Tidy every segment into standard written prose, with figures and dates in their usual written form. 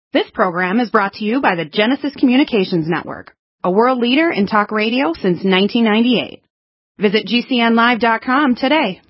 This program is brought to you by the Genesis Communications Network, a world leader in talk radio since 1998. Visit GCNlive.com today.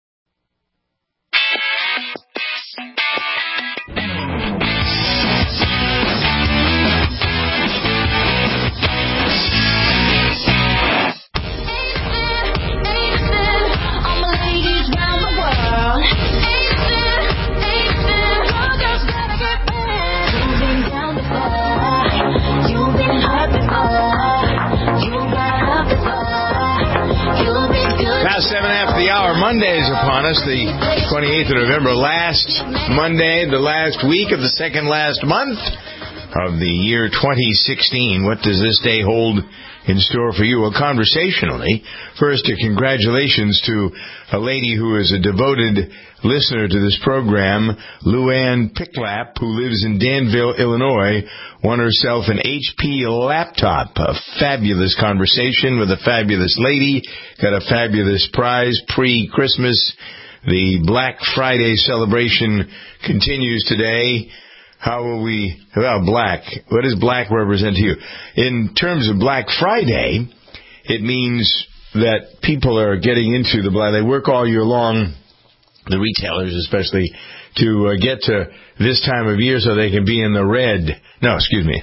Past 7 after the hour. Monday is upon us, the 28th of November. Last Monday, the last week of the second last month of the year 2016. What does this day hold in store for you? Well, conversationally, first, congratulations to a lady who is a devoted listener to this program, Luann Picklap, who lives in Danville, Illinois, won herself an HP laptop. A fabulous conversation with a fabulous lady. Got a fabulous prize pre-Christmas. The Black Friday celebration continues today. How will we, well, black, what does black represent to you? In terms of Black Friday, it means that people are getting into the black. They work all year long, the retailers especially, to get to this time of year so they can be in the red. No, excuse me.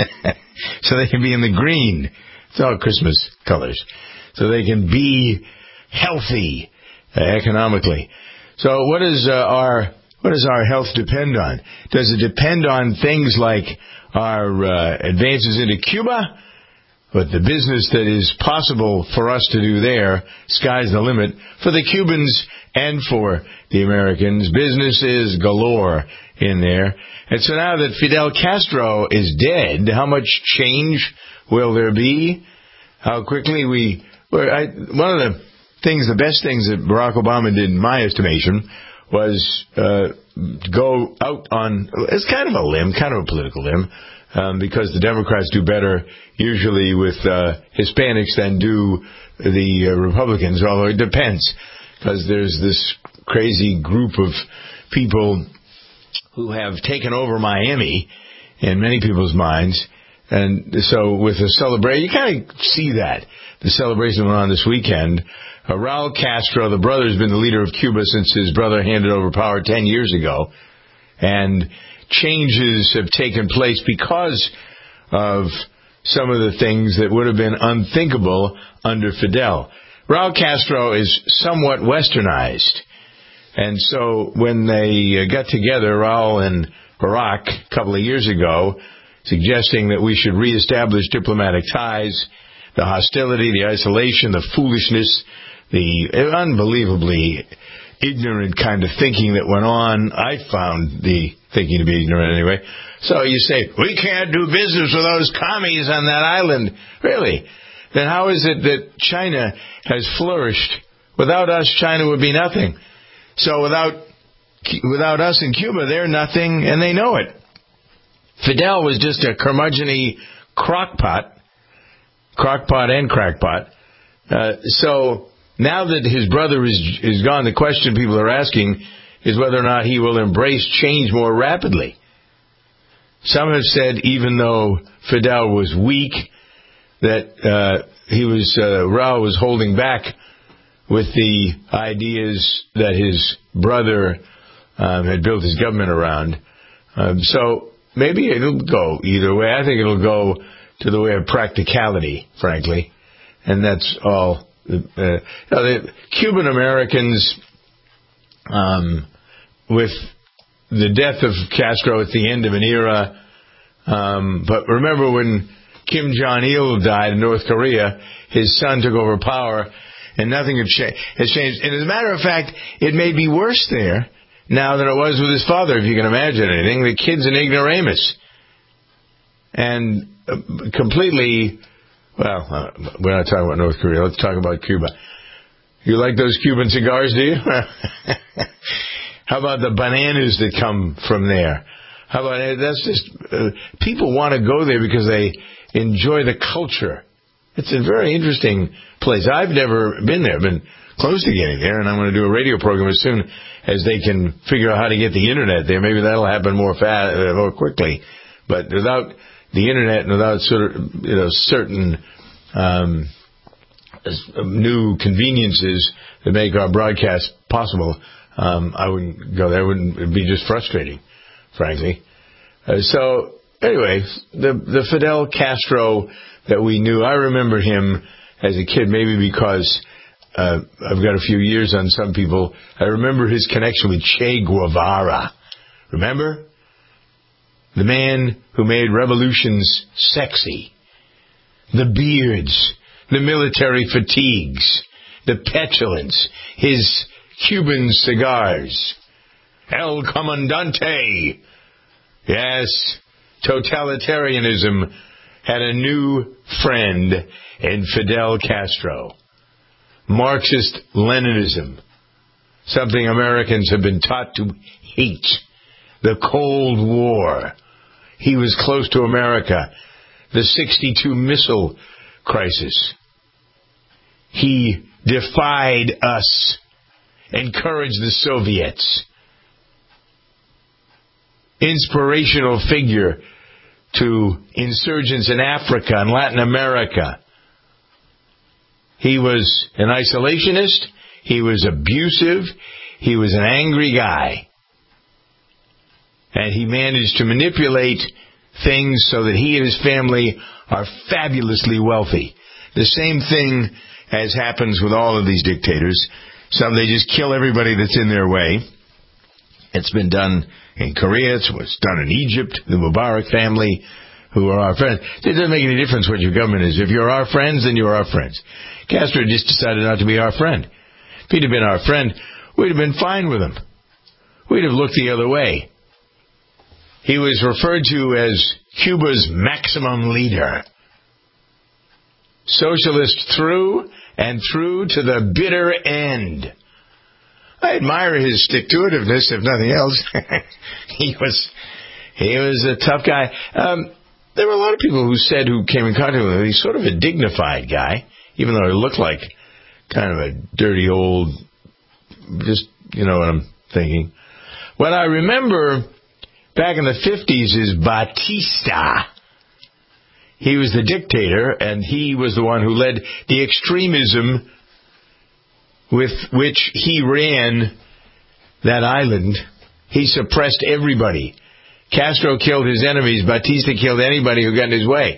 So they can be in the green. It's all Christmas colors. So they can be healthy economically. So what does our health depend on? Does it depend on things like our advances into Cuba? But the business that is possible for us to do there, sky's the limit for the Cubans and for the Americans. Businesses galore in there. And so now that Fidel Castro is dead, how much change will there be? How quickly one of the best things that Barack Obama did, in my estimation, was go out on, it's kind of a limb, kind of a political limb, because the Democrats do better usually with Hispanics than do the Republicans, although it depends, because there's this crazy group of people who have taken over Miami in many people's minds. And so with the celebration, you kind of see that. The celebration went on this weekend. Raul Castro, the brother, has been the leader of Cuba since his brother handed over power 10 years ago. And changes have taken place because of some of the things that would have been unthinkable under Fidel. Raul Castro is somewhat westernized. And so when they got together, Raul and Barack, a couple of years ago, suggesting that we should reestablish diplomatic ties, the hostility, the isolation, the foolishness, the unbelievably ignorant kind of thinking that went on. I found the thinking to be ignorant anyway. So you say, we can't do business with those commies on that island. Really? Then how is it that China has flourished? Without us, China would be nothing. So without us in Cuba, they're nothing, and they know it. Fidel was just a curmudgeon-y crockpot and crackpot. So now that his brother is gone, the question people are asking is whether or not he will embrace change more rapidly. Some have said, even though Fidel was weak, that Raul was holding back with the ideas that his brother had built his government around. So maybe it'll go either way. I think it'll go to the way of practicality, frankly. And that's all. The Cuban Americans, with the death of Castro at the end of an era, but remember when Kim Jong-il died in North Korea, his son took over power, and nothing has changed. And as a matter of fact, it may be worse there now than it was with his father, if you can imagine anything. The kid's an ignoramus. And completely, well, we're not talking about North Korea. Let's talk about Cuba. You like those Cuban cigars, do you? How about the bananas that come from there? How about that's just people want to go there because they enjoy the culture. It's a very interesting place. I've never been there. I've been close to getting there, and I'm going to do a radio program as soon as they can figure out how to get the internet there. Maybe that'll happen more quickly. But without the internet and without certain new conveniences that make our broadcast possible, I wouldn't go there. It'd be just frustrating, frankly. So anyway, the Fidel Castro that we knew, I remember him as a kid, maybe because I've got a few years on some people. I remember his connection with Che Guevara. Remember? The man who made revolutions sexy. The beards, the military fatigues, the petulance, his Cuban cigars. El Comandante. Yes, totalitarianism had a new friend in Fidel Castro. Marxist Leninism, something Americans have been taught to hate. The Cold War. He was close to America. The 62 missile crisis. He defied us, encouraged the Soviets. Inspirational figure to insurgents in Africa and Latin America. He was an isolationist. He was abusive. He was an angry guy. And he managed to manipulate things so that he and his family are fabulously wealthy. The same thing as happens with all of these dictators. Some, they just kill everybody that's in their way. It's been done in Korea. It was done in Egypt. The Mubarak family, who are our friends. It doesn't make any difference what your government is. If you're our friends, then you're our friends. Castro just decided not to be our friend. If he'd have been our friend, we'd have been fine with him. We'd have looked the other way. He was referred to as Cuba's maximum leader. Socialist through and through to the bitter end. I admire his stick-to-itiveness, if nothing else. He was a tough guy. There were a lot of people who came in contact with him, he's sort of a dignified guy, even though he looked like kind of a dirty old, just, you know what I'm thinking. What I remember back in the 50s is Batista. He was the dictator, and he was the one who led the extremism with which he ran that island. He suppressed everybody. Castro killed his enemies. Batista killed anybody who got in his way.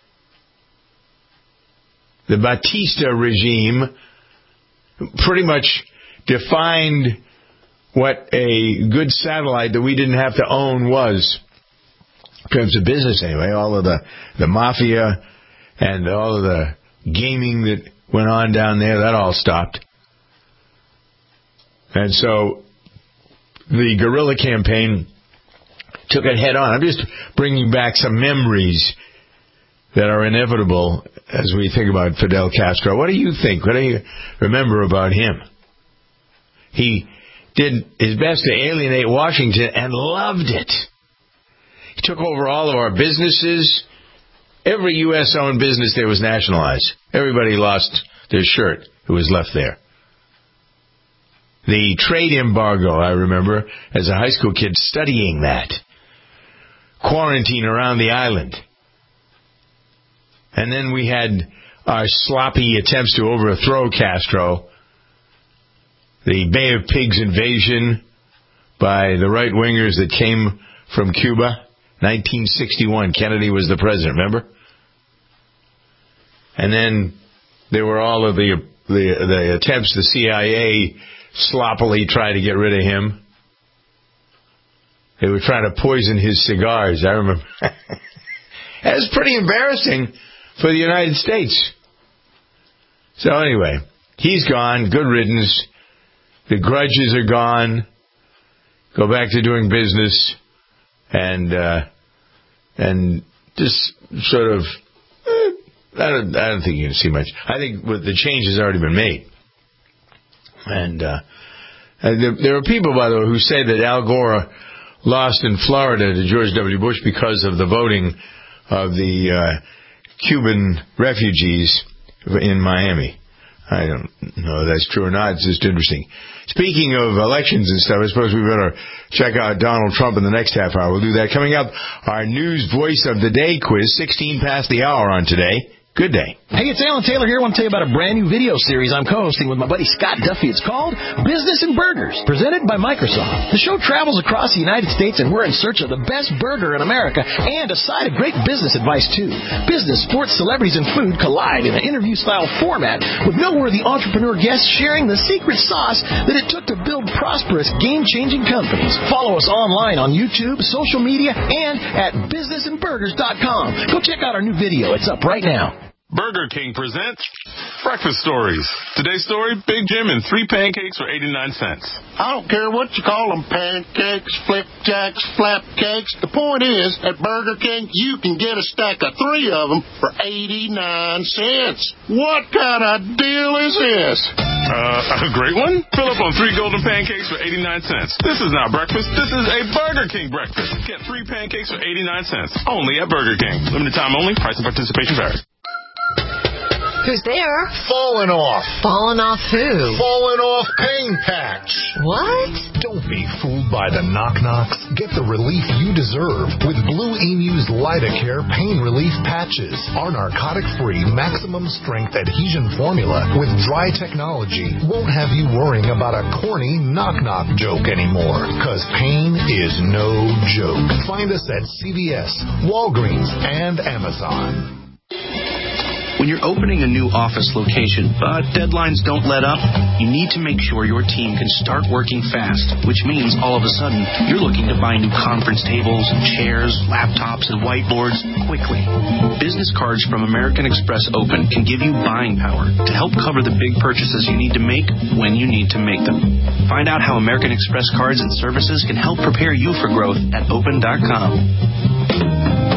The Batista regime pretty much defined what a good satellite that we didn't have to own was. In terms of business, anyway, all of the mafia and all of the gaming that went on down there, that all stopped. And so the guerrilla campaign took it head on. I'm just bringing back some memories that are inevitable as we think about Fidel Castro. What do you think? What do you remember about him? He did his best to alienate Washington and loved it. He took over all of our businesses. Every U.S.-owned business there was nationalized. Everybody lost their shirt who was left there. The trade embargo, I remember, as a high school kid studying that. Quarantine around the island. And then we had our sloppy attempts to overthrow Castro. The Bay of Pigs invasion by the right-wingers that came from Cuba. 1961, Kennedy was the president, remember? And then there were all of the attempts, the CIA sloppily tried to get rid of him. They were trying to poison his cigars, I remember. That was pretty embarrassing for the United States. So anyway, he's gone, good riddance. The grudges are gone. Go back to doing business. And just sort of, I don't think you can see much. I think the change has already been made. And there are people, by the way, who say that Al Gore lost in Florida to George W. Bush because of the voting of the Cuban refugees in Miami. I don't know if that's true or not. It's just interesting. Speaking of elections and stuff, I suppose we better check out Donald Trump in the next half hour. We'll do that. Coming up, our News Voice of the Day quiz, 16 past the hour on today. Good day. Hey, it's Alan Taylor here. I want to tell you about a brand new video series I'm co-hosting with my buddy Scott Duffy. It's called Business and Burgers, presented by Microsoft. The show travels across the United States, and we're in search of the best burger in America and a side of great business advice, too. Business, sports, celebrities, and food collide in an interview-style format with noteworthy entrepreneur guests sharing the secret sauce that it took to build prosperous, game-changing companies. Follow us online on YouTube, social media, and at businessandburgers.com. Go check out our new video. It's up right now. Burger King presents Breakfast Stories. Today's story, Big Jim and 3 pancakes for 89 cents. I don't care what you call them, pancakes, flipjacks, flapcakes. The point is, at Burger King, you can get a stack of 3 of them for 89 cents. What kind of deal is this? A great one? Fill up on 3 golden pancakes for 89 cents. This is not breakfast. This is a Burger King breakfast. Get 3 pancakes for 89 cents. Only at Burger King. Limited time only. Price and participation varies. Who's there? Falling off. Falling off who? Falling off pain patch. What? Don't be fooled by the knock-knocks. Get the relief you deserve with Blue Emu's Lidocare Pain Relief Patches. Our narcotic-free, maximum-strength adhesion formula with dry technology won't have you worrying about a corny knock-knock joke anymore. Because pain is no joke. Find us at CVS, Walgreens, and Amazon. When you're opening a new office location, but deadlines don't let up, you need to make sure your team can start working fast, which means all of a sudden you're looking to buy new conference tables, chairs, laptops, and whiteboards quickly. Business cards from American Express Open can give you buying power to help cover the big purchases you need to make when you need to make them. Find out how American Express cards and services can help prepare you for growth at open.com.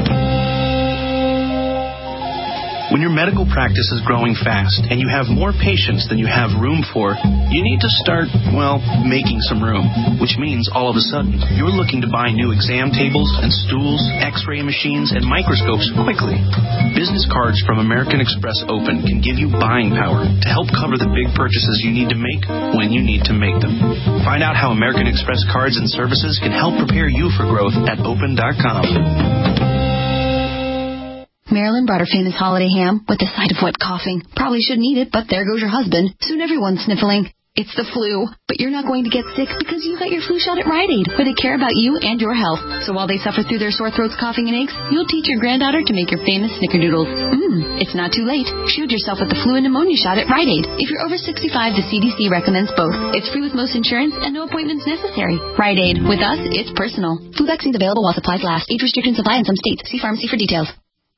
When your medical practice is growing fast and you have more patients than you have room for, you need to start, making some room, which means all of a sudden you're looking to buy new exam tables and stools, x-ray machines, and microscopes quickly. Business cards from American Express Open can give you buying power to help cover the big purchases you need to make when you need to make them. Find out how American Express cards and services can help prepare you for growth at open.com. Marilyn brought her famous holiday ham with a side of wet coughing. Probably shouldn't eat it, but there goes your husband. Soon everyone's sniffling. It's the flu, but you're not going to get sick because you got your flu shot at Rite Aid, where they care about you and your health. So while they suffer through their sore throats, coughing, and aches, you'll teach your granddaughter to make your famous snickerdoodles. It's not too late. Shield yourself with the flu and pneumonia shot at Rite Aid. If you're over 65, the CDC recommends both. It's free with most insurance and no appointments necessary. Rite Aid. With us, it's personal. Flu vaccines available while supplies last. Age restrictions apply in some states. See pharmacy for details.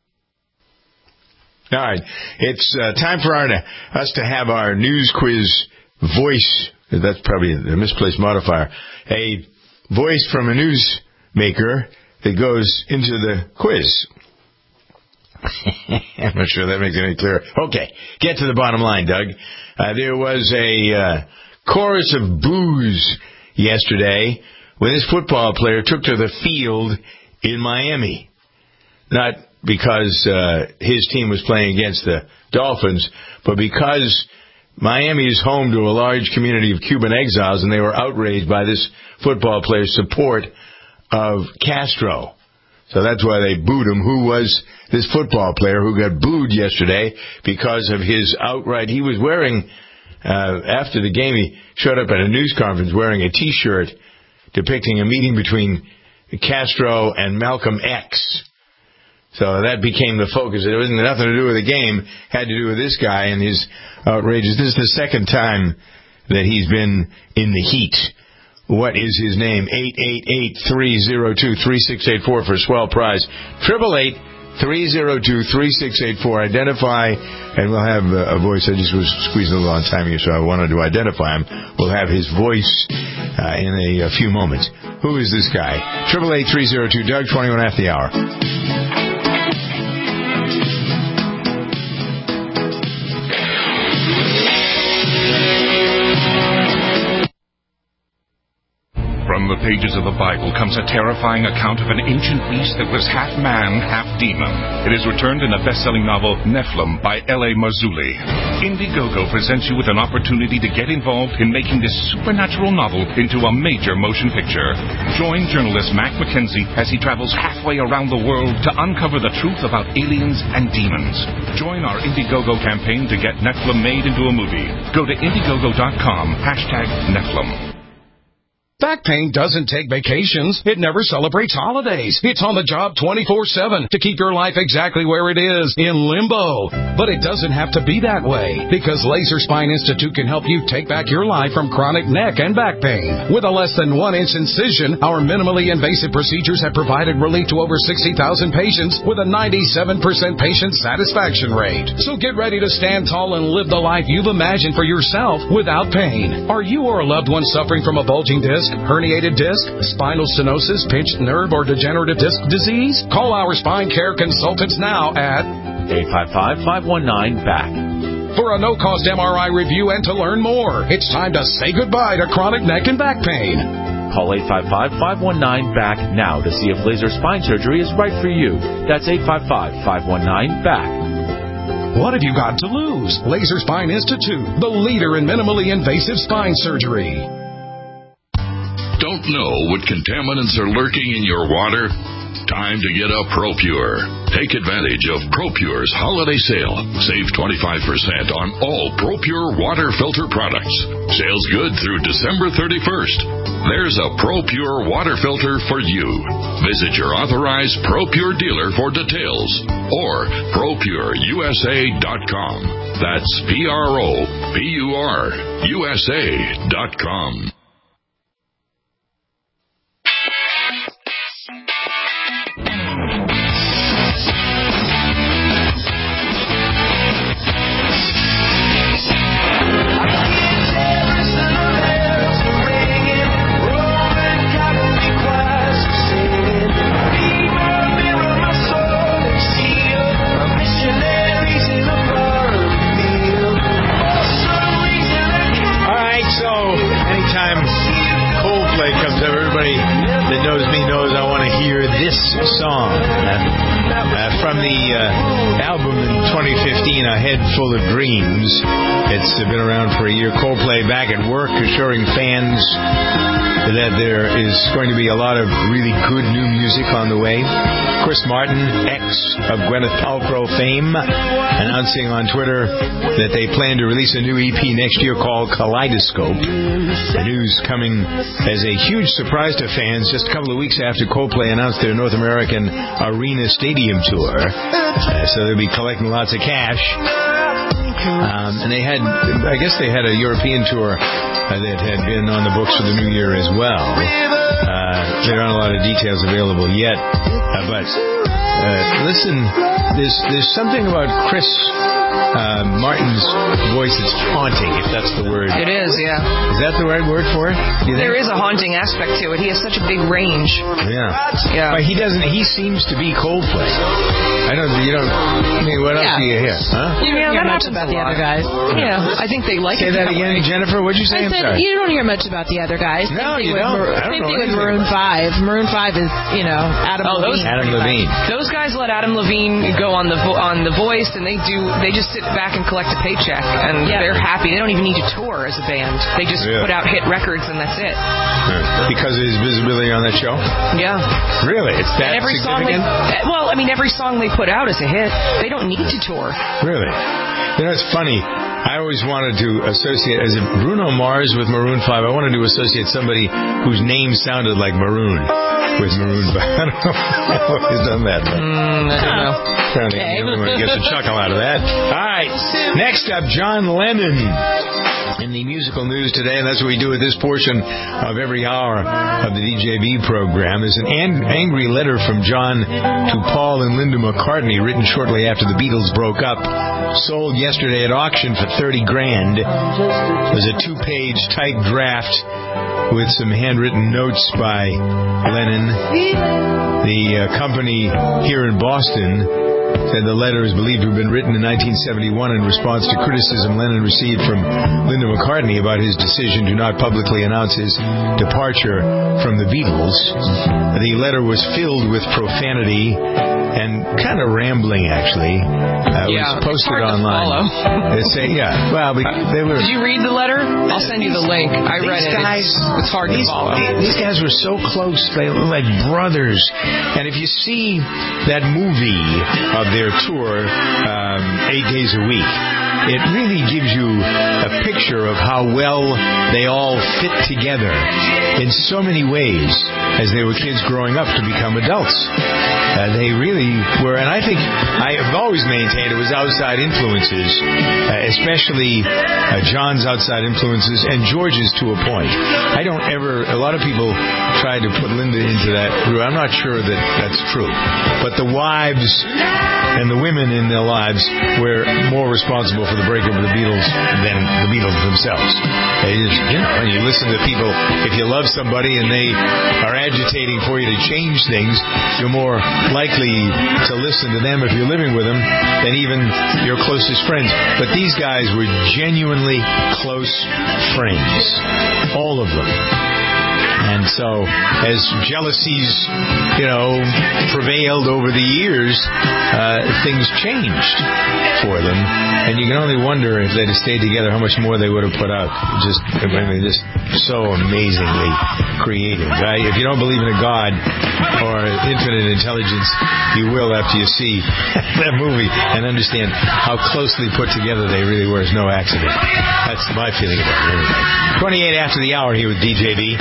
All right. It's time for us to have our news quiz voice. That's probably a misplaced modifier. A voice from a newsmaker that goes into the quiz. I'm not sure that makes it any clearer. Okay. Get to the bottom line, Doug. There was a chorus of boos yesterday when this football player took to the field in Miami. Not because his team was playing against the Dolphins, but because Miami is home to a large community of Cuban exiles, and they were outraged by this football player's support of Castro. So that's why they booed him. Who was this football player who got booed yesterday because of his outright... He was wearing, after the game, he showed up at a news conference wearing a T-shirt depicting a meeting between Castro and Malcolm X. So that became the focus. It wasn't nothing to do with the game. It had to do with this guy and his outrageous. This is the second time that he's been in the heat. What is his name? 888-302-3684 for a swell prize. 888-302-3684. Identify, and we'll have a voice. I just was squeezing a little on time here, so I wanted to identify him. We'll have his voice in a few moments. Who is this guy? 888-302-DOUG, 21 after the hour. From From the pages of the Bible comes a terrifying account of an ancient beast that was half man, half demon. It is returned in the best-selling novel Nephilim by L.A. Marzulli. Indiegogo presents you with an opportunity to get involved in making this supernatural novel into a major motion picture. Join journalist Mac McKenzie as he travels halfway around the world to uncover the truth about aliens and demons. Join our Indiegogo campaign to get Nephilim made into a movie. Go to Indiegogo.com, #Nephilim. Back pain doesn't take vacations. It never celebrates holidays. It's on the job 24/7 to keep your life exactly where it is, in limbo. But it doesn't have to be that way, because Laser Spine Institute can help you take back your life from chronic neck and back pain. With a less than 1-inch incision, our minimally invasive procedures have provided relief to over 60,000 patients with a 97% patient satisfaction rate. So get ready to stand tall and live the life you've imagined for yourself without pain. Are you or a loved one suffering from a bulging disc, herniated disc, spinal stenosis, pinched nerve, or degenerative disc disease? Call our spine care consultants now at 855-519-BACK. For a no-cost MRI review and to learn more. It's time to say goodbye to chronic neck and back pain. Call 855-519-BACK now to see if laser spine surgery is right for you. That's 855-519-BACK. What have you got to lose? Laser Spine Institute, the leader in minimally invasive spine surgery. Don't know what contaminants are lurking in your water? Time to get a ProPure. Take advantage of ProPure's holiday sale. Save 25% on all ProPure water filter products. Sales good through December 31st. There's a ProPure water filter for you. Visit your authorized ProPure dealer for details or ProPureUSA.com. That's ProPureUSA.com. Song from the album in 2015, A Head Full of Dreams. It's been around for a year. Coldplay back at work, assuring fans that there is going to be a lot of really good new music on the way. Chris Martin, ex of Gwyneth Paltrow fame, announcing on Twitter that they plan to release a new EP next year called Kaleidoscope. The news coming as a huge surprise to fans just a couple of weeks after Coldplay announced their North American Arena Stadium tour. So they'll be collecting lots of cash. And they had, I guess they had a European tour that had been on the books for the new year as well. There aren't a lot of details available yet. But listen, there's something about Chris Martin's voice that's haunting, if that's the word. It is, yeah. Is that the right word for it? There is a haunting aspect to it. He has such a big range. Yeah. But he seems to be Coldplay. I mean, what else do you hear? Huh? You don't hear much about the other guys. Yeah, I think they like it. Say that again, Jennifer. What'd you say? I'm sorry. You don't hear much about the other guys. No, you don't. Same thing with Maroon 5. Maroon 5 is, Adam Levine. Adam Levine. Those guys let Adam Levine go on the Voice, and they just sit back and collect a paycheck, and they're happy. They don't even need to tour as a band. They just put out hit records, and that's it. Because of his visibility on that show? Yeah. Really? It's that every significant? Every song they put out is a hit. They don't need to tour. Really? It's funny. I always wanted to associate, as Bruno Mars with Maroon 5, I wanted to associate somebody whose name sounded like Maroon with Maroon 5. I don't know. I've always done that. But I don't know. Everyone gets a chuckle out of that. All right. Next up, John Lennon. In the musical news today, and that's what we do at this portion of every hour of the DJB program, is an angry letter from John to Paul and Linda McCartney, written shortly after the Beatles broke up. Sold yesterday at auction for $30,000. It was a 2-page typed draft with some handwritten notes by Lennon. The company here in Boston Said the letter is believed to have been written in 1971 in response to criticism Lennon received from Linda McCartney about his decision to not publicly announce his departure from the Beatles. The letter was filled with profanity and kind of rambling, actually. It was posted online. They were. Did you read the letter? I'll send you the link. I read it. It's hard to follow. These guys were so close. They were like brothers. And if you see that movie of their tour, 8 Days a Week, it really gives you a picture of how well they all fit together in so many ways as they were kids growing up to become adults. They really were, and I think I have always maintained it was outside influences, especially John's outside influences and George's to a point. A lot of people tried to put Linda into that group. I'm not sure that that's true. But the wives and the women in their lives were more responsible for the breakup of the Beatles than the Beatles themselves. When you listen to people, if you love somebody and they are agitating for you to change things, you're more likely to listen to them if you're living with them than even your closest friends. But these guys were genuinely close friends. All of them. And so, as jealousies, prevailed over the years, things changed for them. And you can only wonder if they'd have stayed together, how much more they would have put out. Just so amazingly creative. If you don't believe in a God or infinite intelligence, you will after you see that movie and understand how closely put together they really were. It's no accident. That's my feeling about it. Anyway. 28 after the hour here with DJB.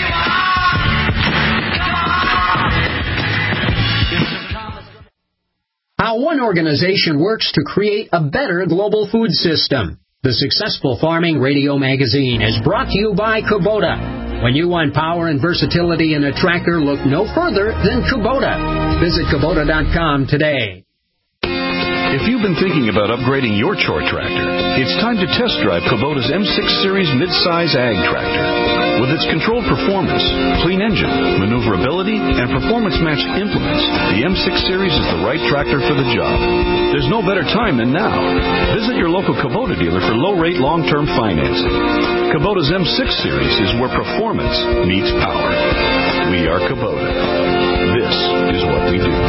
How one organization works to create a better global food system. The Successful Farming Radio Magazine is brought to you by Kubota. When you want power and versatility in a tractor, look no further than Kubota. Visit Kubota.com today. If you've been thinking about upgrading your chore tractor, it's time to test drive Kubota's M6 Series midsize ag tractor. With its controlled performance, clean engine, maneuverability, and performance-matched implements, the M6 Series is the right tractor for the job. There's no better time than now. Visit your local Kubota dealer for low-rate long-term financing. Kubota's M6 Series is where performance meets power. We are Kubota. This is what we do.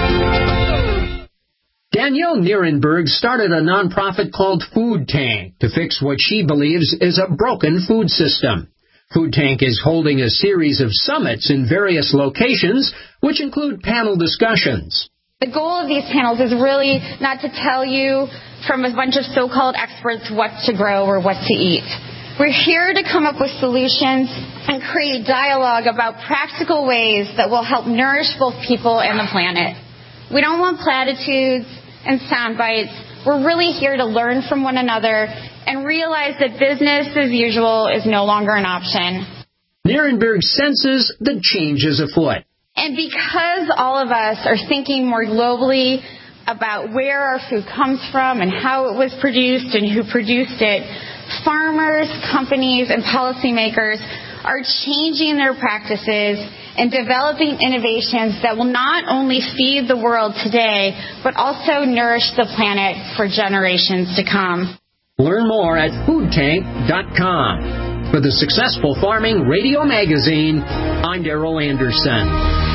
Danielle Nierenberg started a nonprofit called Food Tank to fix what she believes is a broken food system. Food Tank is holding a series of summits in various locations, which include panel discussions. The goal of these panels is really not to tell you from a bunch of so-called experts what to grow or what to eat. We're here to come up with solutions and create dialogue about practical ways that will help nourish both people and the planet. We don't want platitudes and sound bites. We're really here to learn from one another and realize that business as usual is no longer an option. Nierenberg senses the change is afoot. And because all of us are thinking more globally about where our food comes from and how it was produced and who produced it, farmers, companies, and policymakers are changing their practices and developing innovations that will not only feed the world today, but also nourish the planet for generations to come. Learn more at foodtank.com. For the Successful Farming Radio Magazine, I'm Darrell Anderson.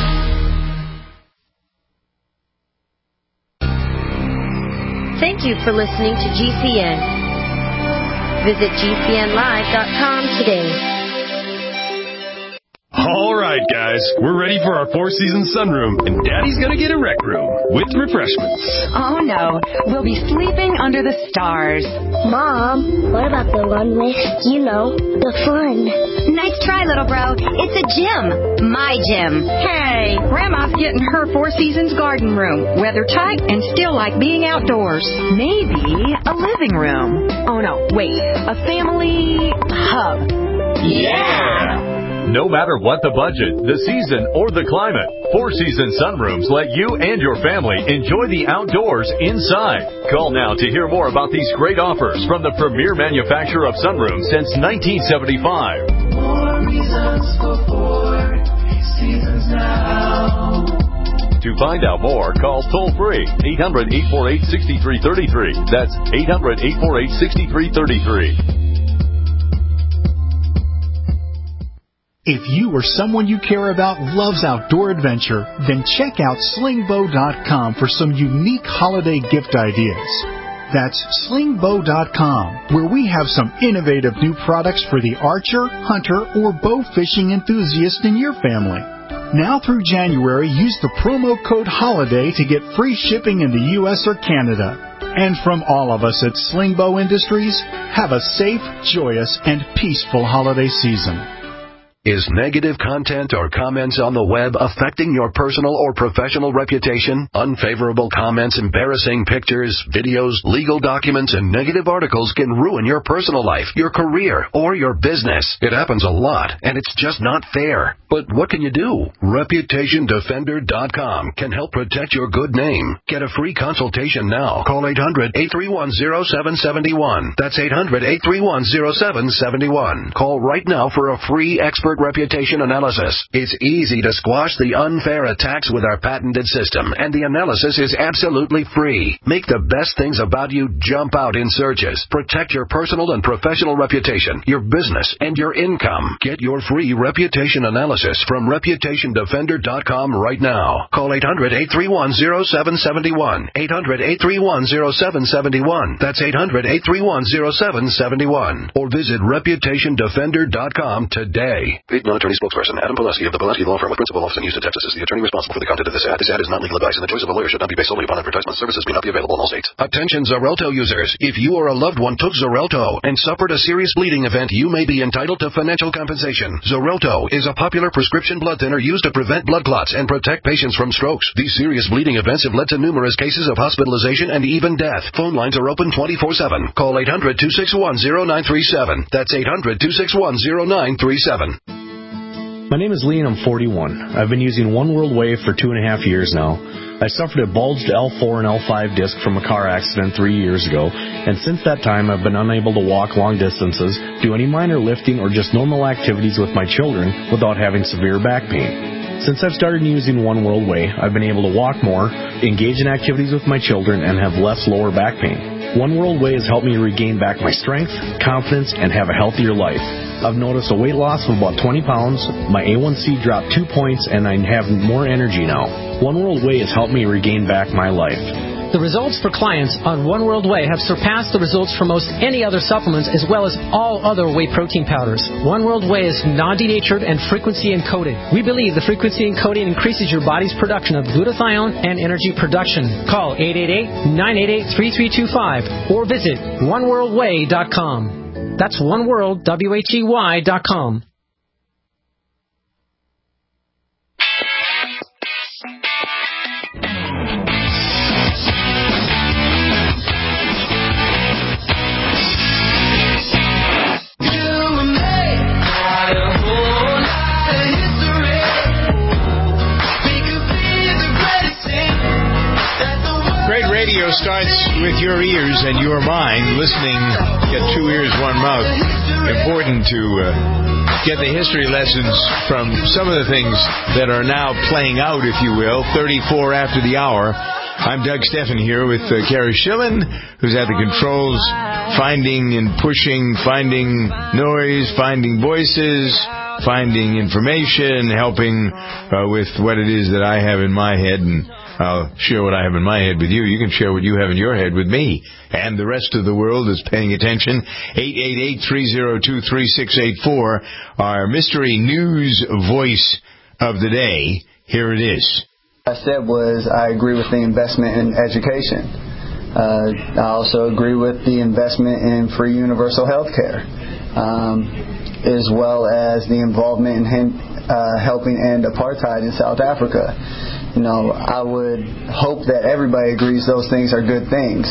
Thank you for listening to GCN. Visit GCNlive.com today. All right, guys, we're ready for our Four Seasons sunroom, and Daddy's gonna get a rec room with refreshments. Oh, no. We'll be sleeping under the stars. Mom, what about the one with, the fun? Nice try, little bro. It's a gym. My gym. Hey, Grandma's getting her Four Seasons garden room. Weather tight and still like being outdoors. Maybe a living room. Oh, no, wait. A family hub. Yeah! No matter what the budget, the season, or the climate, Four Seasons sunrooms let you and your family enjoy the outdoors inside. Call now to hear more about these great offers from the premier manufacturer of sunrooms since 1975. More reasons for Four Seasons now. To find out more, call toll-free 800-848-6333. That's 800-848-6333. If you or someone you care about loves outdoor adventure, then check out slingbow.com for some unique holiday gift ideas. That's slingbow.com, where we have some innovative new products for the archer, hunter, or bow fishing enthusiast in your family. Now through January, use the promo code HOLIDAY to get free shipping in the U.S. or Canada. And from all of us at Slingbow Industries, have a safe, joyous, and peaceful holiday season. Is negative content or comments on the web affecting your personal or professional reputation? Unfavorable comments, embarrassing pictures, videos, legal documents, and negative articles can ruin your personal life, your career, or your business. It happens a lot, and it's just not fair. But what can you do? ReputationDefender.com can help protect your good name. Get a free consultation now. Call 800-831-0771. That's 800-831-0771. Call right now for a free expert reputation analysis. It's easy to squash the unfair attacks with our patented system, and the analysis is absolutely free. Make the best things about you jump out in searches. Protect your personal and professional reputation, your business, and your income. Get your free reputation analysis from ReputationDefender.com right now. Call 800-831-0771. 800-831-0771. That's 800-831-0771. Or visit ReputationDefender.com today. Paid non-attorney spokesperson Adam Pulaski of the Pulaski Law Firm with principal office in Houston, Texas is the attorney responsible for the content of this ad. This ad is not legal advice, and the choice of a lawyer should not be based solely upon advertisement. Services may not be available in all states. Attention Xarelto users. If you or a loved one took Xarelto and suffered a serious bleeding event, you may be entitled to financial compensation. Xarelto is a popular prescription blood thinner used to prevent blood clots and protect patients from strokes. These serious bleeding events have led to numerous cases of hospitalization and even death. Phone lines are open 24/7. Call 800-261-0937. That's 800-261-0937. My name is Lee and I'm 41. I've been using One World Wave for 2.5 years now. I suffered a bulged L4 and L5 disc from a car accident 3 years ago, and since that time I've been unable to walk long distances, do any minor lifting, or just normal activities with my children without having severe back pain. Since I've started using One World Way, I've been able to walk more, engage in activities with my children, and have less lower back pain. One World Way has helped me regain back my strength, confidence, and have a healthier life. I've noticed a weight loss of about 20 pounds, my A1C dropped 2 points, and I have more energy now. One World Way has helped me regain back my life. The results for clients on One World Way have surpassed the results for most any other supplements, as well as all other whey protein powders. One World Way is non-denatured and frequency encoded. We believe the frequency encoding increases your body's production of glutathione and energy production. Call 888-988-3325 or visit oneworldway.com. That's oneworld.com. Radio starts with your ears and your mind. Listening, get 2 ears, 1 mouth. Important to get the history lessons from some of the things that are now playing out, if you will, 34 after the hour. I'm Doug Steffen here with Kara Schillen, who's at the controls, finding and pushing, finding noise, finding voices, finding information, helping with what it is that I have in my head, and I'll share what I have in my head with you. You can share what you have in your head with me. And the rest of the world is paying attention. 888-302-3684, our mystery news voice of the day. Here it is. What I said was I agree with the investment in education. I also agree with the investment in free universal health care, as well as the involvement in helping end apartheid in South Africa. You know, I would hope that everybody agrees those things are good things.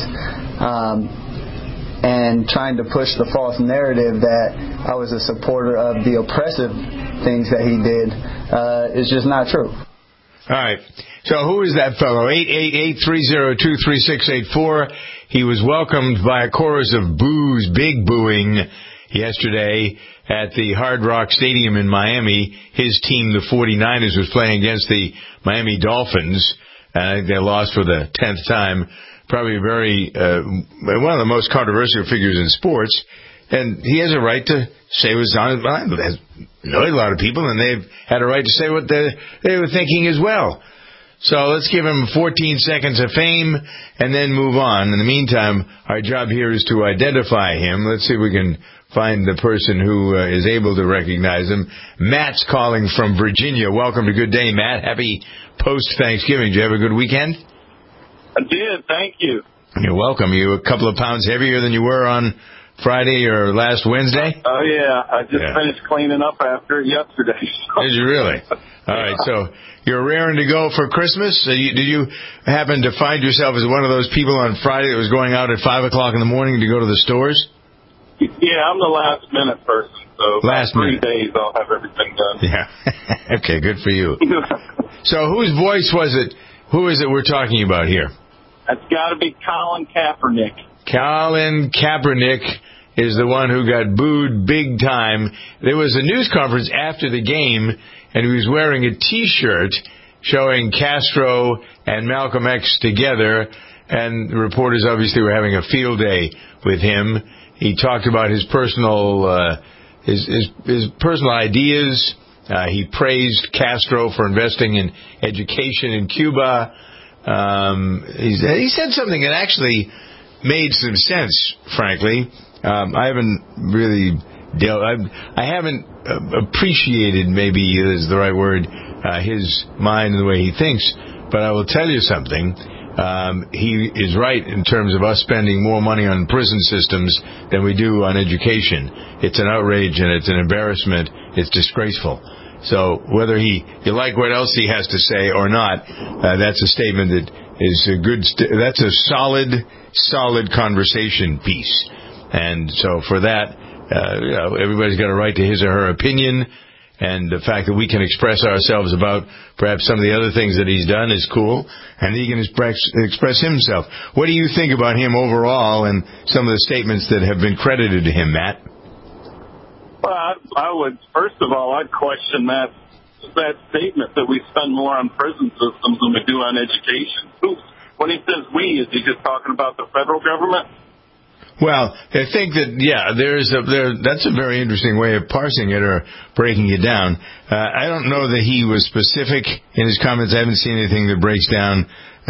And trying to push the false narrative that I was a supporter of the oppressive things that he did is just not true. All right. So who is that fellow? 888-302-3684. He was welcomed by a chorus of boos, big booing, yesterday at the Hard Rock Stadium in Miami. His team, the 49ers, was playing against the Miami Dolphins. and I think they lost for the 10th time. Probably one of the most controversial figures in sports. And he has a right to say what's on his mind. But has annoyed a lot of people, and they've had a right to say what they were thinking as well. So let's give him 14 seconds of fame and then move on. In the meantime, our job here is to identify him. Let's see if we can find the person who is able to recognize him. Matt's calling from Virginia. Welcome to Good Day, Matt. Happy post-Thanksgiving. Did you have a good weekend? I did. Thank you. You're welcome. You a couple of pounds heavier than you were on Friday or last Wednesday? Oh, yeah. I just finished cleaning up after it yesterday. Did you really? All right. So you're raring to go for Christmas? Did you happen to find yourself as one of those people on Friday that was going out at 5 o'clock in the morning to go to the stores? Yeah, I'm the last-minute person. So last 3 days I'll have everything done. Yeah. Okay, good for you. So whose voice was it? Who is it we're talking about here? It's got to be Colin Kaepernick. Colin Kaepernick is the one who got booed big time. There was a news conference after the game, and he was wearing a T-shirt showing Castro and Malcolm X together, and the reporters obviously were having a field day with him. He talked about his personal his personal ideas. He praised Castro for investing in education in Cuba. He said something that actually made some sense, frankly. I haven't really I haven't appreciated, maybe is the right word, his mind and the way he thinks. But I will tell you something. He is right in terms of us spending more money on prison systems than we do on education. It's an outrage and it's an embarrassment. It's disgraceful. So whether you like what else he has to say or not, that's a statement that is a good. That's a solid conversation piece. And so for that, everybody's got a right to his or her opinion. And the fact that we can express ourselves about perhaps some of the other things that he's done is cool. And he can express himself. What do you think about him overall and some of the statements that have been credited to him, Matt? Well, I would, first of all, I'd question that statement that we spend more on prison systems than we do on education. When he says we, is he just talking about the federal government? Well, I think that, that's a very interesting way of parsing it or breaking it down. I don't know that he was specific in his comments. I haven't seen anything that breaks down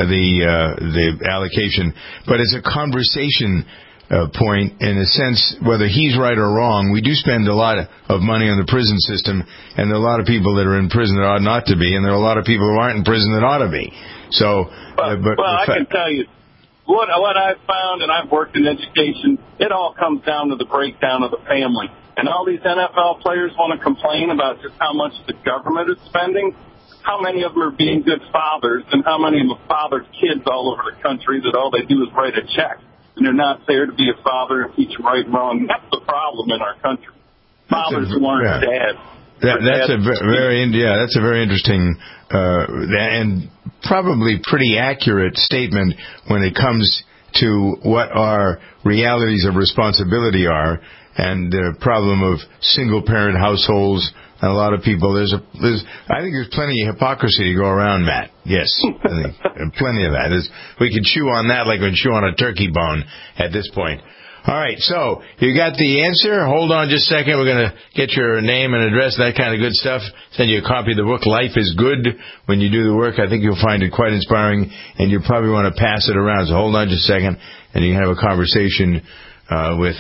the allocation. But it's a conversation point, in a sense, whether he's right or wrong. We do spend a lot of money on the prison system, and there are a lot of people that are in prison that ought not to be, and there are a lot of people who aren't in prison that ought to be. So, I can tell you, what I've found, and I've worked in education, it all comes down to the breakdown of the family. And all these NFL players want to complain about just how much the government is spending. How many of them are being good fathers, and how many of them have fathered kids all over the country that all they do is write a check. And they're not there to be a father and teach right and wrong. That's the problem in our country. Fathers who aren't dads. That's a very interesting and probably pretty accurate statement when it comes to what our realities of responsibility are, and the problem of single parent households. And a lot of people, I think there's plenty of hypocrisy to go around, Matt. Yes, I think plenty of that. We could chew on that like we chew on a turkey bone at this point. All right, so you got the answer. Hold on just a second. We're going to get your name and address, that kind of good stuff. Send you a copy of the book, Life is Good. When you do the work, I think you'll find it quite inspiring, and you probably want to pass it around. So hold on just a second, and you can have a conversation with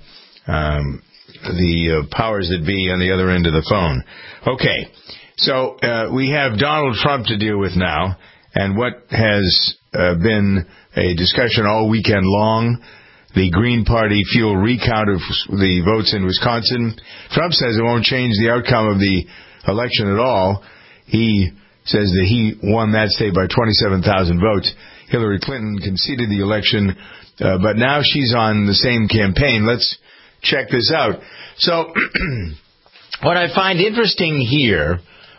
the powers that be on the other end of the phone. Okay, so we have Donald Trump to deal with now, and what has been a discussion all weekend long. The Green Party fuel recount of the votes in Wisconsin. Trump says it won't change the outcome of the election at all. He says that he won that state by 27,000 votes. Hillary Clinton conceded the election, but now she's on the same campaign. Let's check this out. So what I find interesting here,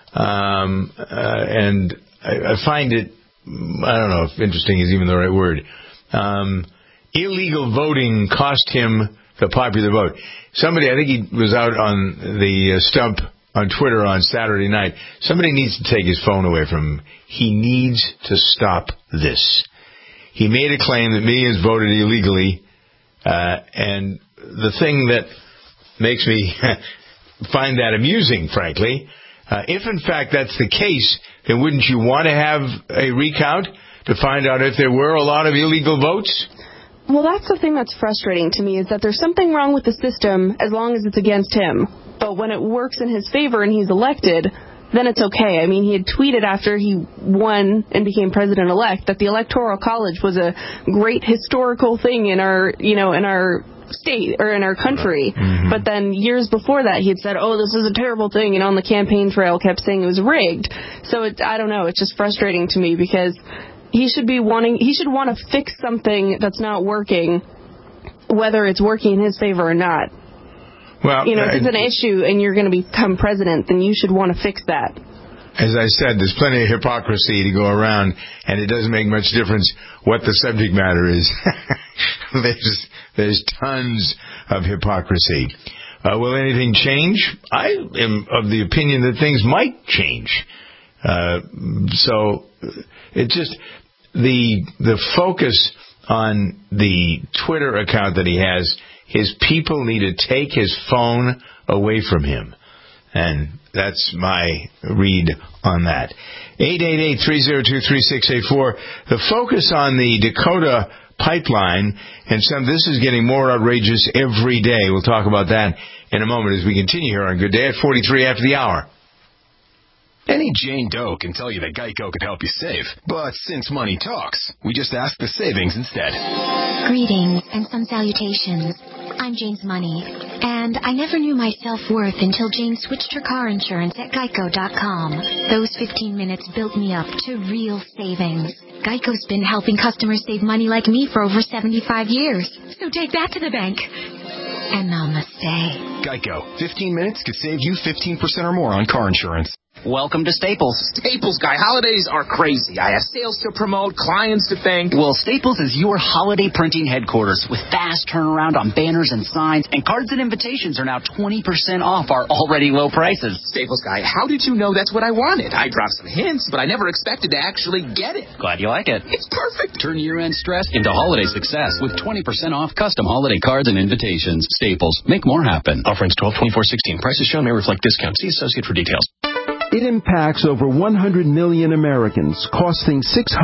and I find it, I don't know if interesting is even the right word, illegal voting cost him the popular vote. Somebody, I think he was out on the stump on Twitter on Saturday night. Somebody needs to take his phone away from him. He needs to stop this. He made a claim that millions voted illegally, and the thing that makes me find that amusing, frankly, if in fact that's the case, then wouldn't you want to have a recount to find out if there were a lot of illegal votes? Well, that's the thing that's frustrating to me, is that there's something wrong with the system as long as it's against him. But when it works in his favor and he's elected, then it's okay. I mean, he had tweeted after he won and became president-elect that the Electoral College was a great historical thing in our state or in our country. Mm-hmm. But then years before that, he had said, "Oh, this is a terrible thing," and on the campaign trail kept saying it was rigged. So I don't know. It's just frustrating to me because he should want to fix something that's not working, whether it's working in his favor or not. Well, if it's an issue and you're going to become president, then you should want to fix that. As I said, there's plenty of hypocrisy to go around, and it doesn't make much difference what the subject matter is. There's tons of hypocrisy. Will anything change? I am of the opinion that things might change. So it just the focus on the Twitter account that he has. His people need to take his phone away from him. And that's my read on that. 888-302-3684. The focus on the Dakota pipeline, and this is getting more outrageous every day. We'll talk about that in a moment as we continue here on Good Day at 43 after the hour. Any Jane Doe can tell you that Geico could help you save. But since money talks, we just ask the savings instead. Greetings and some salutations. I'm Jane's Money, and I never knew my self-worth until Jane switched her car insurance at Geico.com. Those 15 minutes built me up to real savings. Geico's been helping customers save money like me for over 75 years. So take that to the bank. And namaste. Geico. 15 minutes could save you 15% or more on car insurance. Welcome to Staples. Staples, guy. Holidays are crazy. I have sales to promote, clients to thank. Well, Staples is your holiday printing headquarters with fast turnaround on banners and signs, and cards and invitations are now 20% off our already low prices. Staples, guy, how did you know that's what I wanted? I dropped some hints, but I never expected to actually get it. Glad you like it. It's perfect. Turn year-end stress into holiday success with 20% off custom holiday cards and invitations. Staples. Make more happen. Offerings 12/24/16. Prices shown may reflect discount. See associate for details. It impacts over 100 million Americans, costing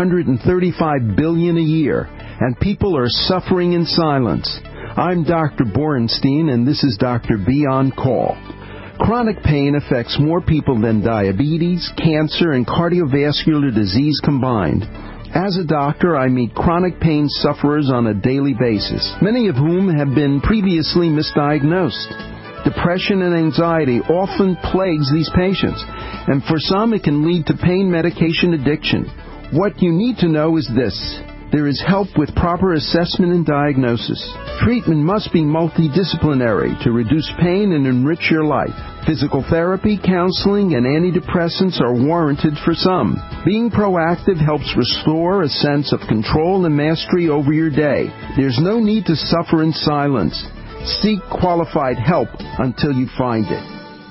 $635 billion a year, and people are suffering in silence. I'm Dr. Borenstein, and this is Dr. B on Call. Chronic pain affects more people than diabetes, cancer, and cardiovascular disease combined. As a doctor, I meet chronic pain sufferers on a daily basis, many of whom have been previously misdiagnosed. Depression and anxiety often plagues these patients, and for some it can lead to pain medication addiction. What you need to know is this: there is help with proper assessment and diagnosis. Treatment must be multidisciplinary to reduce pain and enrich your life. Physical therapy, counseling, and antidepressants are warranted for some. Being proactive helps restore a sense of control and mastery over your day. There's no need to suffer in silence. Seek qualified help until you find it.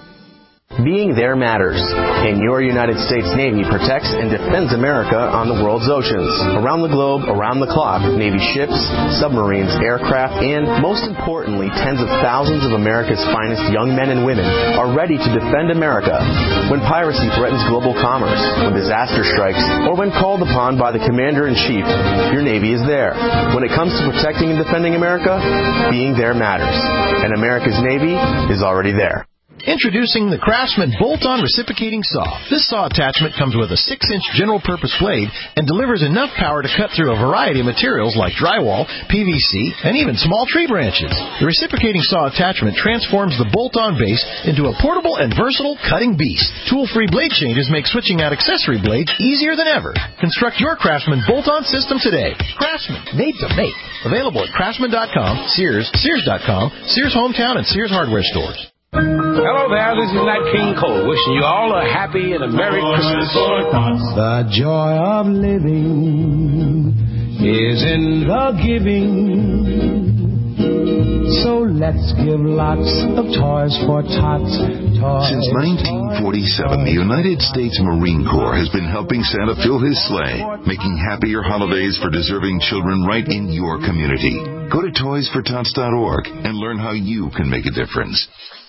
Being there matters, and your United States Navy protects and defends America on the world's oceans. Around the globe, around the clock, Navy ships, submarines, aircraft, and, most importantly, tens of thousands of America's finest young men and women are ready to defend America when piracy threatens global commerce, when disaster strikes, or when called upon by the Commander-in-Chief. Your Navy is there. When it comes to protecting and defending America, being there matters, and America's Navy is already there. Introducing the Craftsman Bolt-On Reciprocating Saw. This saw attachment comes with a 6-inch general-purpose blade and delivers enough power to cut through a variety of materials like drywall, PVC, and even small tree branches. The reciprocating saw attachment transforms the bolt-on base into a portable and versatile cutting beast. Tool-free blade changes make switching out accessory blades easier than ever. Construct your Craftsman Bolt-On system today. Craftsman, made to make. Available at Craftsman.com, Sears, Sears.com, Sears Hometown, and Sears Hardware stores. Hello there, this is Nat King Cole, wishing you all a happy and a Merry Christmas. The joy of living is in the giving. So let's give lots of toys for tots. Toys. Since 1947, the United States Marine Corps has been helping Santa fill his sleigh, making happier holidays for deserving children right in your community. Go to toysfortots.org and learn how you can make a difference.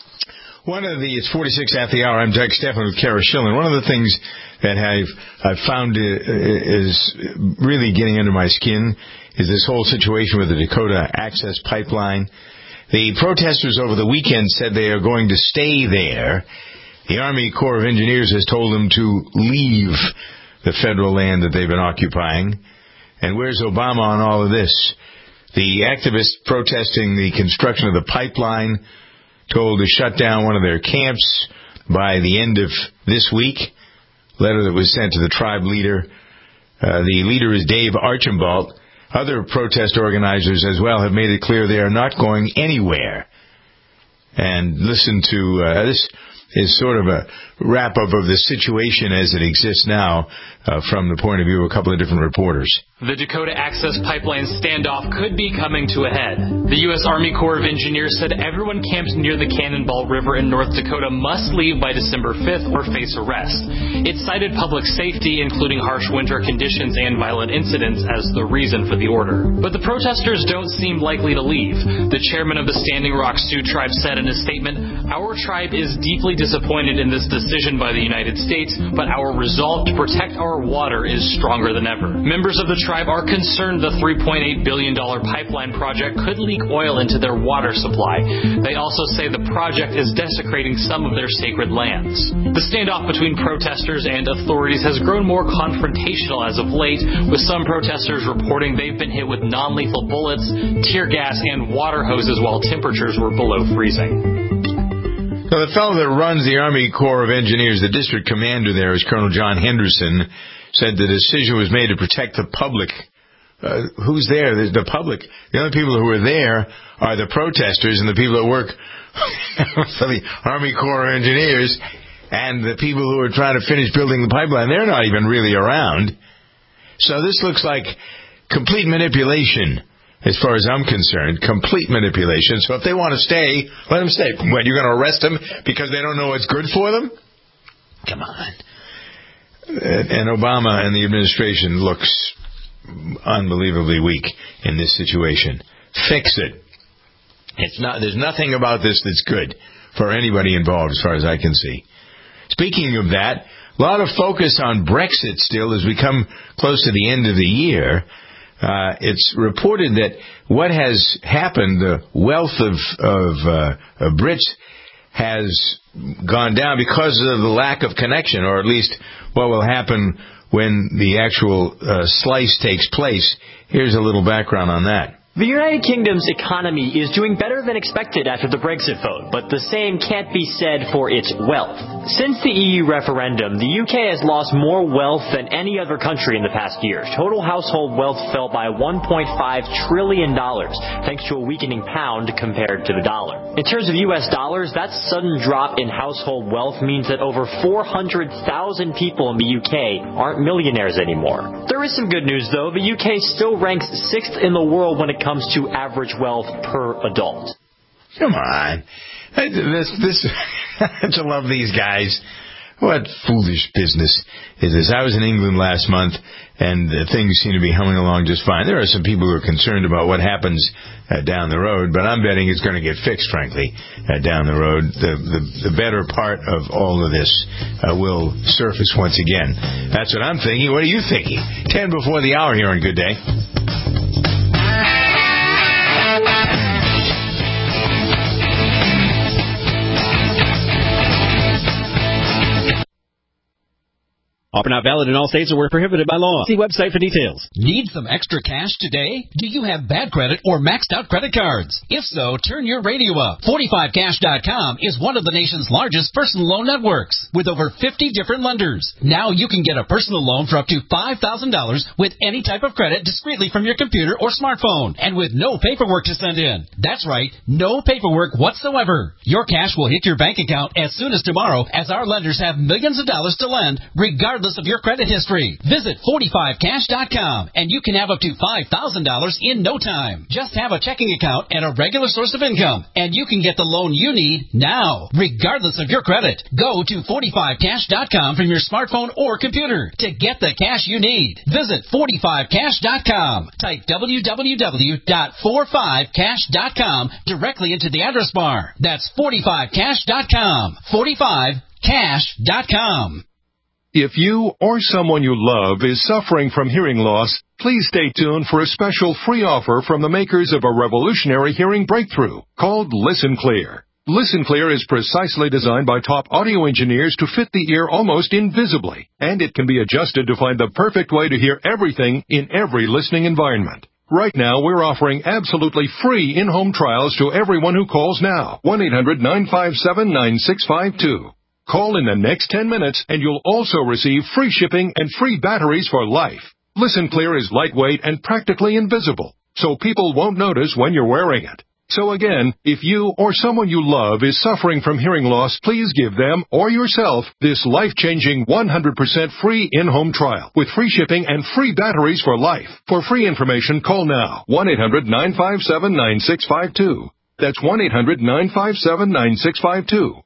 It's 46 after the hour. I'm Doug Stephan with Kara Schillen. One of the things that I've found is really getting under my skin is this whole situation with the Dakota Access Pipeline. The protesters over the weekend said they are going to stay there. The Army Corps of Engineers has told them to leave the federal land that they've been occupying. And where's Obama on all of this? The activists protesting the construction of the pipeline told to shut down one of their camps by the end of this week. Letter that was sent to the tribe leader. The leader is Dave Archambault. Other protest organizers as well have made it clear they are not going anywhere. And listen to this is sort of a wrap-up of the situation as it exists now from the point of view of a couple of different reporters. The Dakota Access Pipeline standoff could be coming to a head. The U.S. Army Corps of Engineers said everyone camped near the Cannonball River in North Dakota must leave by December 5th or face arrest. It cited public safety, including harsh winter conditions and violent incidents, as the reason for the order. But the protesters don't seem likely to leave. The chairman of the Standing Rock Sioux Tribe said in a statement, "Our tribe is deeply disappointed in this decision by the United States, but our resolve to protect our water is stronger than ever." Members of the tribe are concerned the $3.8 billion pipeline project could leak oil into their water supply. They also say the project is desecrating some of their sacred lands. The standoff between protesters and authorities has grown more confrontational as of late, with some protesters reporting they've been hit with non-lethal bullets, tear gas, and water hoses while temperatures were below freezing. So the fellow that runs the Army Corps of Engineers, the district commander there, is Colonel John Henderson, said the decision was made to protect the public. Who's there? The public. The only people who are there are the protesters and the people that work for the Army Corps of Engineers and the people who are trying to finish building the pipeline. They're not even really around. So this looks like complete manipulation. As far as I'm concerned, complete manipulation. So if they want to stay, let them stay. What, you're going to arrest them because they don't know what's good for them? Come on. And Obama and the administration looks unbelievably weak in this situation. Fix it. There's nothing about this that's good for anybody involved as far as I can see. Speaking of that, a lot of focus on Brexit still as we come close to the end of the year. It's reported that what has happened, the wealth of Brits has gone down because of the lack of connection, or at least what will happen when the actual slice takes place. Here's a little background on that. The United Kingdom's economy is doing better than expected after the Brexit vote, but the same can't be said for its wealth. Since the EU referendum, the UK has lost more wealth than any other country in the past year. Total household wealth fell by $1.5 trillion, thanks to a weakening pound compared to the dollar. In terms of US dollars, that sudden drop in household wealth means that over 400,000 people in the UK aren't millionaires anymore. There is some good news, though. The UK still ranks 6th in the world when it comes to average wealth per adult. Come on. I love these guys. What foolish business is this? I was in England last month, and things seem to be humming along just fine. There are some people who are concerned about what happens down the road, but I'm betting it's going to get fixed, frankly, down the road. The better part of all of this will surface once again. That's what I'm thinking. What are you thinking? 10 before the hour here on Good Day. Offer not valid in all states or where prohibited by law. See website for details. Need some extra cash today? Do you have bad credit or maxed out credit cards? If so, turn your radio up. 45cash.com is one of the nation's largest personal loan networks with over 50 different lenders. Now you can get a personal loan for up to $5,000 with any type of credit discreetly from your computer or smartphone and with no paperwork to send in. That's right, no paperwork whatsoever. Your cash will hit your bank account as soon as tomorrow, as our lenders have millions of dollars to lend regardless regardless of your credit history. Visit 45cash.com, and you can have up to $5,000 in no time. Just have a checking account and a regular source of income, and you can get the loan you need now, regardless of your credit. Go to 45cash.com from your smartphone or computer to get the cash you need. Visit 45cash.com. Type www.45cash.com directly into the address bar. That's 45cash.com. 45cash.com. If you or someone you love is suffering from hearing loss, please stay tuned for a special free offer from the makers of a revolutionary hearing breakthrough called Listen Clear. Listen Clear is precisely designed by top audio engineers to fit the ear almost invisibly, and it can be adjusted to find the perfect way to hear everything in every listening environment. Right now, we're offering absolutely free in-home trials to everyone who calls now. 1-800-957-9652. Call in the next 10 minutes, and you'll also receive free shipping and free batteries for life. Listen Clear is lightweight and practically invisible, so people won't notice when you're wearing it. So again, if you or someone you love is suffering from hearing loss, please give them or yourself this life-changing 100% free in-home trial with free shipping and free batteries for life. For free information, call now. 1-800-957-9652. That's 1-800-957-9652.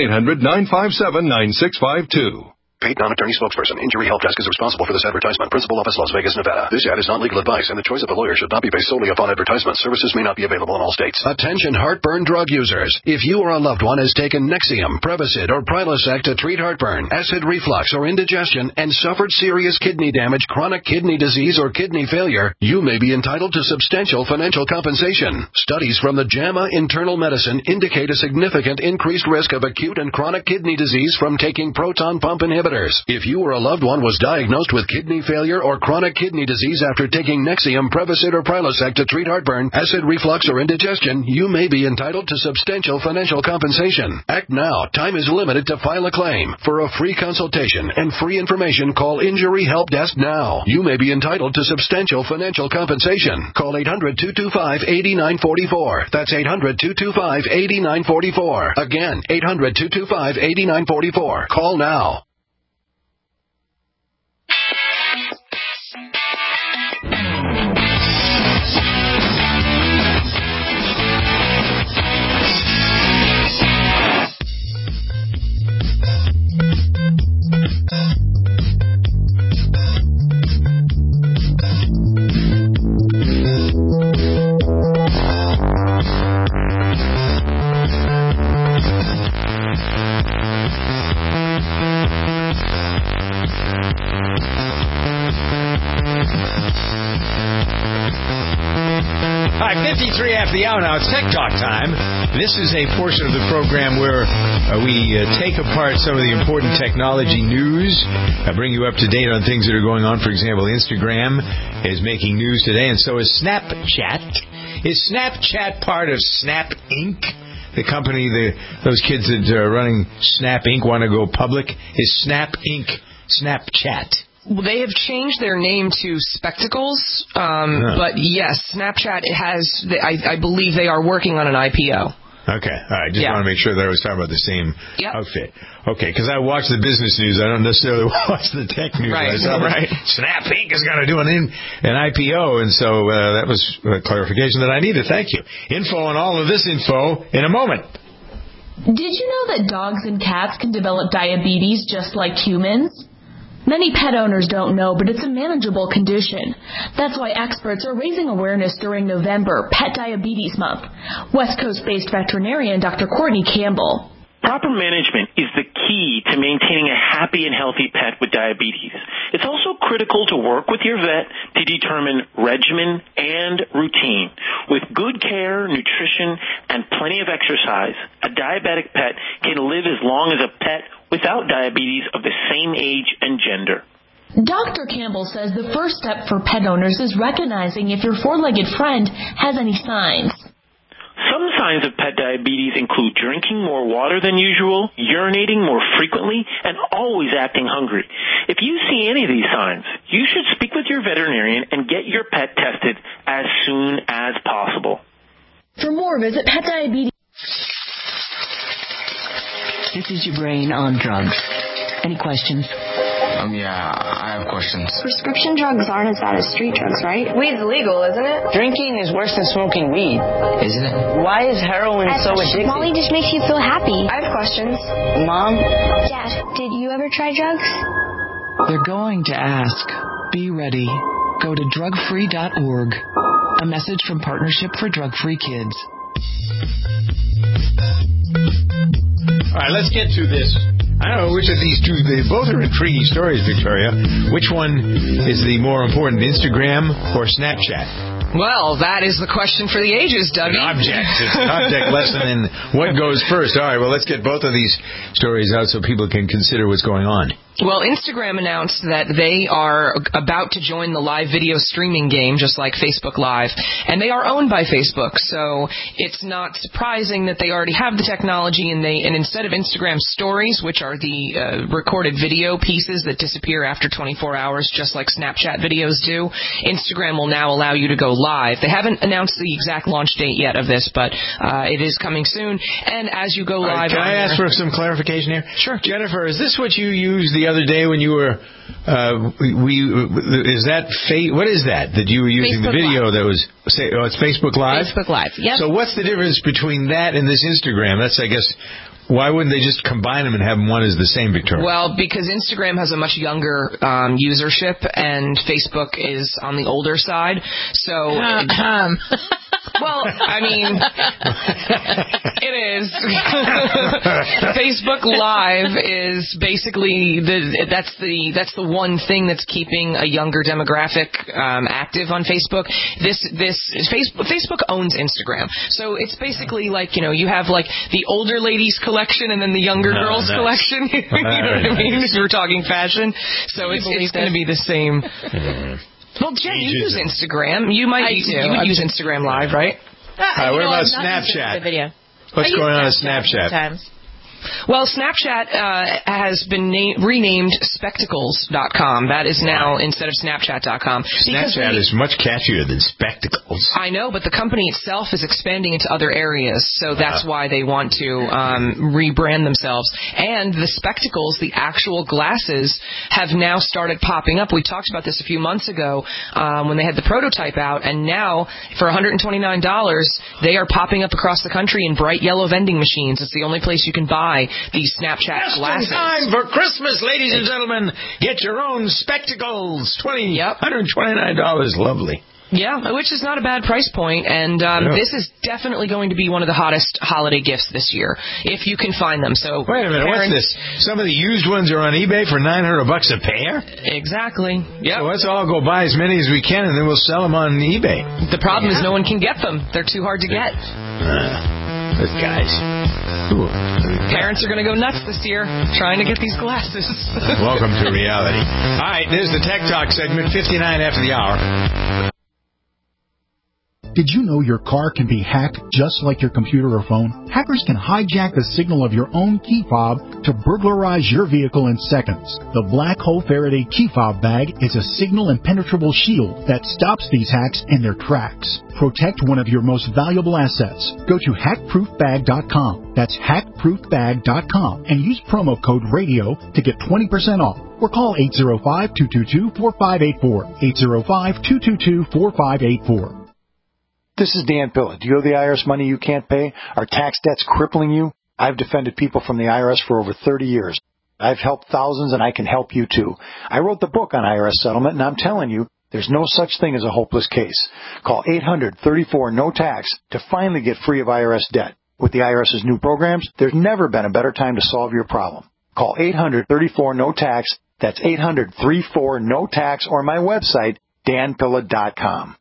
1-800-957-9652. Paid non-attorney spokesperson. Injury Help Desk is responsible for this advertisement. Principal office, Las Vegas, Nevada. This ad is not legal advice, and the choice of a lawyer should not be based solely upon advertisement. Services may not be available in all states. Attention heartburn drug users. If you or a loved one has taken Nexium, Prevacid, or Prilosec to treat heartburn, acid reflux, or indigestion, and suffered serious kidney damage, chronic kidney disease, or kidney failure, you may be entitled to substantial financial compensation. Studies from the JAMA Internal Medicine indicate a significant increased risk of acute and chronic kidney disease from taking proton pump inhibitors. If you or a loved one was diagnosed with kidney failure or chronic kidney disease after taking Nexium, Prevacid, or Prilosec to treat heartburn, acid reflux, or indigestion, you may be entitled to substantial financial compensation. Act now. Time is limited to file a claim. For a free consultation and free information, call Injury Help Desk now. You may be entitled to substantial financial compensation. Call 800-225-8944. That's 800-225-8944. Again, 800-225-8944. Call now. All right, 53 after the hour now. It's Tech Talk time. This is a portion of the program where we take apart some of the important technology news, bring you up to date on things that are going on. For example, Instagram is making news today, and so is Snapchat. Is Snapchat part of Snap Inc., the company, those kids that are running Snap Inc. want to go public? Is Snap Inc. Snapchat? Well, they have changed their name to Spectacles, but yes, Snapchat has, I believe they are working on an IPO. Okay, all right, just want to make sure that I was talking about the same outfit. Okay, because I watch the business news, I don't necessarily watch the tech news. Right. Snap Inc. is going to do an IPO, and so that was a clarification that I needed. Thank you. Info on all of this info in a moment. Did you know that dogs and cats can develop diabetes just like humans? Many pet owners don't know, but it's a manageable condition. That's why experts are raising awareness during November, Pet Diabetes Month. West Coast-based veterinarian Dr. Courtney Campbell. Proper management is the key to maintaining a happy and healthy pet with diabetes. It's also critical to work with your vet to determine regimen and routine. With good care, nutrition, and plenty of exercise, a diabetic pet can live as long as a pet without diabetes of the same age and gender. Dr. Campbell says the first step for pet owners is recognizing if your four-legged friend has any signs. Some signs of pet diabetes include drinking more water than usual, urinating more frequently, and always acting hungry. If you see any of these signs, you should speak with your veterinarian and get your pet tested as soon as possible. For more, visit Pet Diabetes. This is your brain on drugs. Any questions? Yeah, I have questions. Prescription drugs aren't as bad as street drugs, right? Weed's legal, isn't it? Drinking is worse than smoking weed. Isn't it? Why is heroin so addictive? Molly just makes you feel happy. I have questions. Mom? Dad, did you ever try drugs? They're going to ask. Be ready. Go to drugfree.org. A message from Partnership for Drug-Free Kids. All right, let's get to this. I don't know which of these two. They both are intriguing stories, Victoria. Which one is the more important, Instagram or Snapchat? Well, that is the question for the ages, Dougie. It's an object lesson in what goes first. All right, well, let's get both of these stories out so people can consider what's going on. Well, Instagram announced that they are about to join the live video streaming game, just like Facebook Live, and they are owned by Facebook, so it's not surprising that they already have the technology, and instead of Instagram stories, which are the recorded video pieces that disappear after 24 hours, just like Snapchat videos do, Instagram will now allow you to go live. They haven't announced the exact launch date yet of this, but it is coming soon, and as you go live... Can I ask for some clarification here? Sure. Jennifer, is this what you used the other day when you were, what is that you were using? Facebook the video Live. That was, it's Facebook Live? Facebook Live, yep. So what's the difference between that and this Instagram? That's, I guess, why wouldn't they just combine them and have one as the same, Victoria? Well, because Instagram has a much younger usership, and Facebook is on the older side, so... Well, I mean, it is. Facebook Live is basically that's the one thing that's keeping a younger demographic active on Facebook. Facebook owns Instagram, so it's basically like, you have like the older ladies collection and then the younger girls collection. You know what I mean? If we're talking fashion, so it's going to be the same. Well, Jen, you use Instagram. You would use Instagram Live, right? What about Snapchat? What's going on with Snapchat? Well, Snapchat has been renamed Spectacles.com. That is now instead of Snapchat.com. Snapchat is much catchier than Spectacles. I know, but the company itself is expanding into other areas, so that's why they want to rebrand themselves. And the Spectacles, the actual glasses, have now started popping up. We talked about this a few months ago when they had the prototype out, and now for $129, they are popping up across the country in bright yellow vending machines. It's the only place you can buy these Snapchat glasses. Just in time for Christmas, ladies and gentlemen. Get your own Spectacles. $129. Lovely. Yeah, which is not a bad price point, and this is definitely going to be one of the hottest holiday gifts this year, if you can find them. So wait a minute, what's this? Some of the used ones are on eBay for $900 a pair? Exactly. Yep. So let's all go buy as many as we can, and then we'll sell them on eBay. The problem is no one can get them. They're too hard to get. Those guys. Ooh. Parents are going to go nuts this year trying to get these glasses. Welcome to reality. All right, there's the Tech Talk segment, 59 after the hour. Did you know your car can be hacked just like your computer or phone? Hackers can hijack the signal of your own key fob to burglarize your vehicle in seconds. The Black Hole Faraday key fob bag is a signal impenetrable shield that stops these hacks in their tracks. Protect one of your most valuable assets. Go to hackproofbag.com. That's hackproofbag.com and use promo code RADIO to get 20% off. Or call 805-222-4584. 805-222-4584. This is Dan Pilla. Do you owe the IRS money you can't pay? Are tax debts crippling you? I've defended people from the IRS for over 30 years. I've helped thousands, and I can help you too. I wrote the book on IRS settlement, and I'm telling you, there's no such thing as a hopeless case. Call 800-34-NO-TAX to finally get free of IRS debt. With the IRS's new programs, there's never been a better time to solve your problem. Call 800-34-NO-TAX. That's 800-34-NO-TAX, or my website, danpilla.com.